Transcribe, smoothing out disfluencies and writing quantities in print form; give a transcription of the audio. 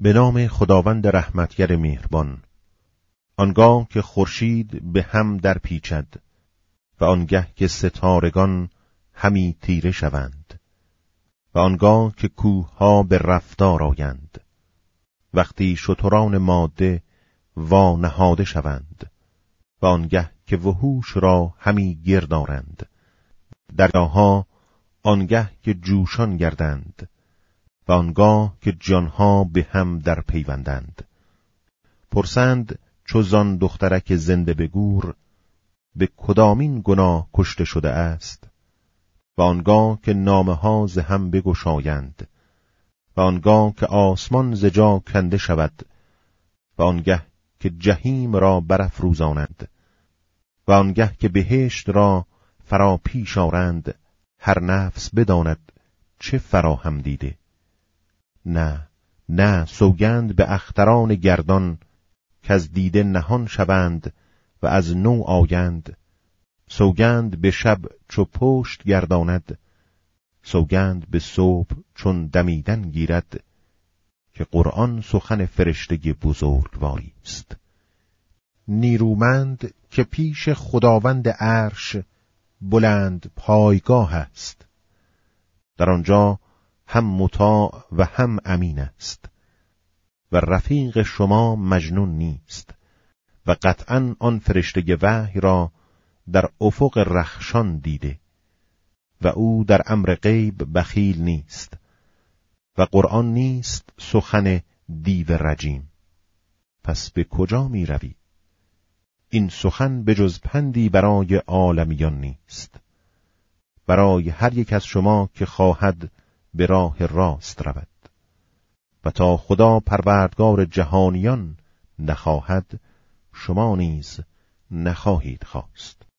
به نام خداوند رحمتگر مهربان. آنگاه که خورشید به هم در پیچد و آنگه که ستارگان همی تیره شوند و آنگاه که کوه‌ها به رفتار آیند، وقتی شتران ماده وا نهاده شوند و آنگه که وحوش را همی گرد آرند، دریاها آنگه که جوشان گردند و آنگاه که جانها به هم در پیوندند. پرسند چو زان دخترک زنده به گور، به کدامین گناه کشته شده است؟ و آنگاه که نامه ها ز هم بگشایند و آنگاه که آسمان ز جا کنده شود و آنگه که جهیم را برافروزانند و آنگه که بهشت را فرا پیش آرند، هر نفس بداند چه فراهم دیده. نه نه، سوگند به اختران گردان که از دیده نهان شوند و از نو آیند. سوگند به شب چو پشت گرداند، سوگند به صبح چون دمیدن گیرد، که قرآن سخن فرشته بزرگواری است. نیرومند که پیش خداوند عرش بلند پایگاه است، در آنجا هم مطاع و هم امین است. و رفیق شما مجنون نیست و قطعاً آن فرشته وحی را در افق رخشان دیده و او در امر غیب بخیل نیست و قرآن نیست سخن دیو رجیم. پس به کجا می روی؟ این سخن به جز پندی برای عالمیان نیست، برای هر یک از شما که خواهد به راه راست رود. و تا خدا پروردگار جهانیان نخواهد، شما نیز نخواهید خواست.